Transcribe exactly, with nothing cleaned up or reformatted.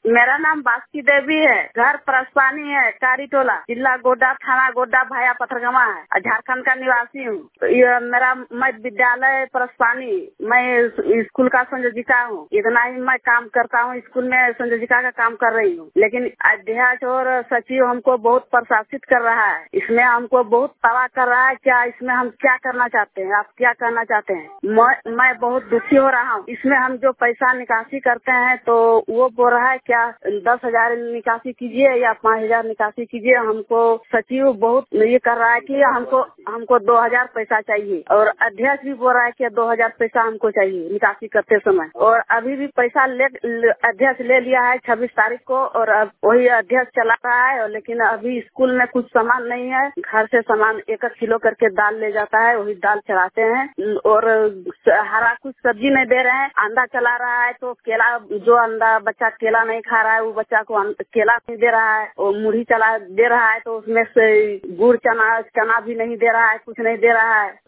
मेरा नाम बास्की देवी है। घर परसपानी है, कारी टोला, जिला गोड्डा, थाना गोड्डा, भाया पथरगमा है। झारखंड का निवासी हूँ। ये मेरा मैं विद्यालय परसपानी, मैं स्कूल का संयोजिका हूँ। इतना ही मैं काम करता हूँ। स्कूल में संयोजिका का काम कर रही हूँ। लेकिन अध्यक्ष और सचिव हमको बहुत प्रशासित कर रहा है। इसमें हमको बहुत तबाह कर रहा है। क्या इसमें हम क्या करना चाहते हैं? आप क्या करना चाहते हैं? मैं, मैं बहुत दुखी हो रहा हूँ। इसमें हम जो पैसा निकासी करते हैं तो वो बोल रहा है क्या दस हजार निकासी कीजिए या पाँच हजार निकासी कीजिए। हमको सचिव बहुत ये कर रहा है कि हमको हमको दो हजार पैसा चाहिए और अध्यक्ष भी बोल रहा है कि दो हजार पैसा हमको चाहिए निकासी करते समय। और अभी भी पैसा ले अध्यक्ष ले लिया है छब्बीस तारीख को और अब वही अध्यक्ष चला रहा है। लेकिन अभी स्कूल में कुछ सामान नहीं है। घर से सामान एक एक किलो करके दाल ले जाता है, वही दाल चढ़ाते हैं और हरा कुछ सब्जी नहीं दे रहे हैं। अंडा चला रहा है तो केला, जो अंडा बच्चा केला नहीं खा रहा है वो बच्चा को केला नहीं दे रहा है। और मुढ़ी चला दे रहा है तो उसमें से गुड़ चना चना भी नहीं दे रहा है, कुछ नहीं दे रहा है।